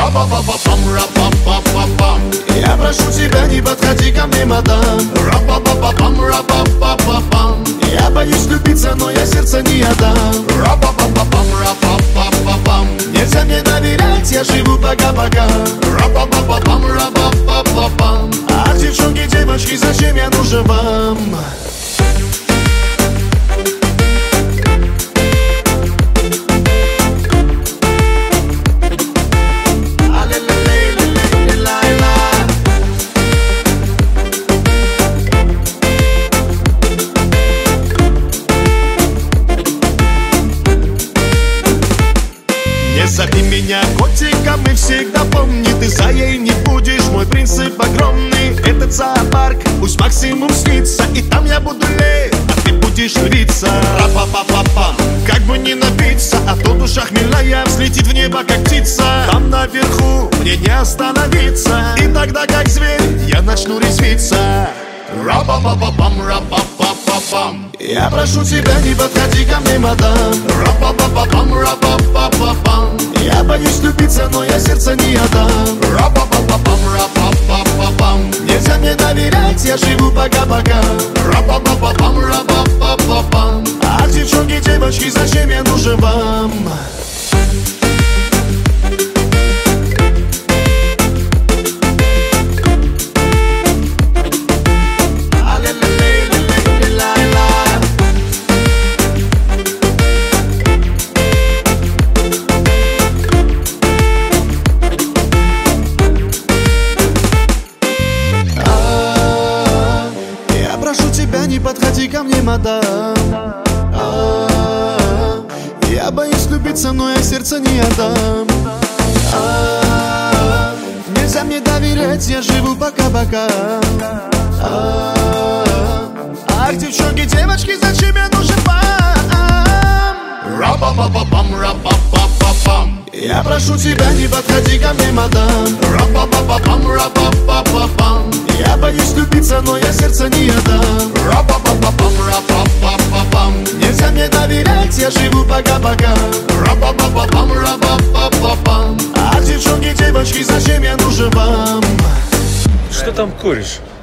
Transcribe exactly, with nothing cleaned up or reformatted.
Ра-па-па-па-пам, ра-па-па-па-пам. Я прошу тебя, не подходи ко мне, мадам. Ра-па-па-па-пам, ра-па-па-па-пам. Я боюсь влюбиться, но я сердце не отдам. Ра-па-па-па-пам, ра-па-па-па-пам. Нельзя мне доверять, я живу пока-пока. Ра-па-па-па-пам, ра-па-па-па-пам. Ах, девчонки, девочки, зачем я нужен вам? Не зови меня котиком и всегда помни, ты заей не будешь, мой принцип огромный. Этот зоопарк пусть максимум снится, и там я буду лей, а ты будешь львица. Ра-па-па-па-пам. Как бы не напиться, а то душа хмельная взлетит в небо, как птица. Там наверху мне не остановиться, и тогда, как зверь, я начну резвиться. Ра-па-па-па-пам, ра-па-па-па-пам. Я прошу тебя, не подходи ко мне, мадам. Ра-па-па-па-пам, ра-па-па-па-пам. Я боюсь влюбиться, но я сердце не отдам. Ра-па-па-па-пам, ра-па-па-па-пам. Нельзя мне доверять, я живу пока-пока. Ра-па-па-па-пам, ра-па-па-па-пам. Ах, девчонки, девочки, зачем я нужен вам? Прошу тебя, не подходи ко мне, мадам. А-а-а. Я боюсь влюбиться, но я сердце не отдам. А-а-а. Нельзя мне доверять, я живу пока-пока. А-а-а. Ах, девчонки, девочки, зачем я нужен вам? Ра-па-па-па-пам, ра-па-па-па-пам. Я прошу тебя, не подходи ко мне, мадам. Ра-па-па-па-пам, ра-па-па-па-пам. Я боюсь влюбиться, но я сердце не отдам. Ра-па-па-па-пам, ра-па-па-па-пам. Нельзя мне доверять, я живу пока-пока. Ра-па-па-па-пам, ра-па-па-па-пам. Ах, девчонки, девочки, зачем я нужен вам? Что там куришь?